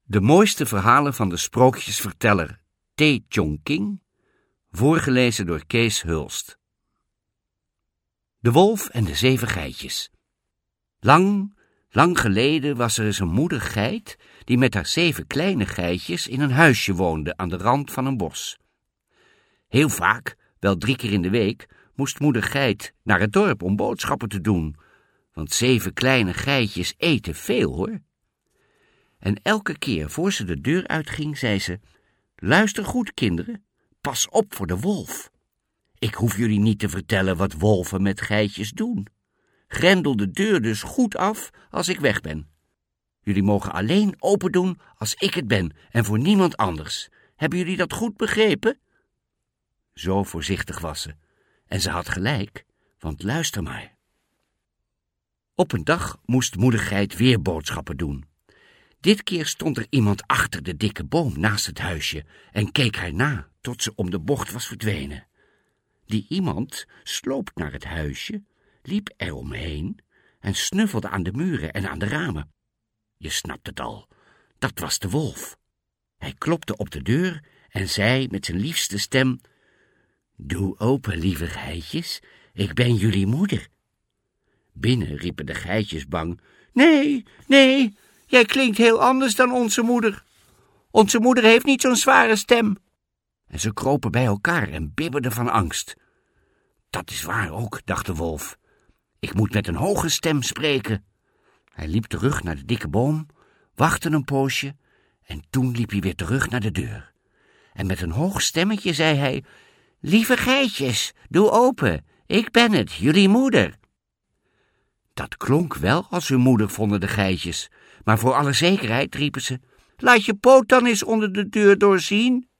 De mooiste verhalen van de sprookjesverteller T. Chongqing, voorgelezen door Kees Hulst. De wolf en de 7 geitjes. Lang, lang geleden was er eens een moeder geit die met haar 7 kleine geitjes in een huisje woonde aan de rand van een bos. Heel vaak, wel 3 keer in de week, moest moeder geit naar het dorp om boodschappen te doen, want 7 kleine geitjes eten veel, hoor. En elke keer voor ze de deur uitging, zei ze: "Luister goed, kinderen, pas op voor de wolf. Ik hoef jullie niet te vertellen wat wolven met geitjes doen. Grendel de deur dus goed af als ik weg ben. Jullie mogen alleen open doen als ik het ben en voor niemand anders. Hebben jullie dat goed begrepen?" Zo voorzichtig was ze. En ze had gelijk, want luister maar. Op een dag moest moeder geit weer boodschappen doen. Dit keer stond er iemand achter de dikke boom naast het huisje en keek haar na tot ze om de bocht was verdwenen. Die iemand sloop naar het huisje, liep eromheen en snuffelde aan de muren en aan de ramen. Je snapt het al, dat was de wolf. Hij klopte op de deur en zei met zijn liefste stem: "Doe open, lieve geitjes, ik ben jullie moeder." Binnen riepen de geitjes bang: Nee, jij klinkt heel anders dan onze moeder. Onze moeder heeft niet zo'n zware stem." En ze kropen bij elkaar en bibberden van angst. Dat is waar ook, dacht de wolf. Ik moet met een hoge stem spreken. Hij liep terug naar de dikke boom, wachtte een poosje en toen liep hij weer terug naar de deur. En met een hoog stemmetje zei hij: "Lieve geitjes, doe open, ik ben het, jullie moeder." Dat klonk wel als hun moeder, vonden de geitjes, maar voor alle zekerheid riepen ze: "Laat je poot dan eens onder de deur doorzien."